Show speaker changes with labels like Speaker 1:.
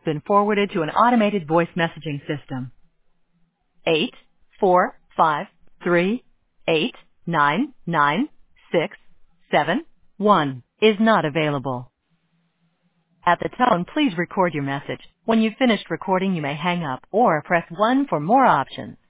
Speaker 1: been forwarded to an automated voice messaging system. 84538996771 is not available. At the tone, please record your message. When you've finished recording, you may hang up or press 1 for more options.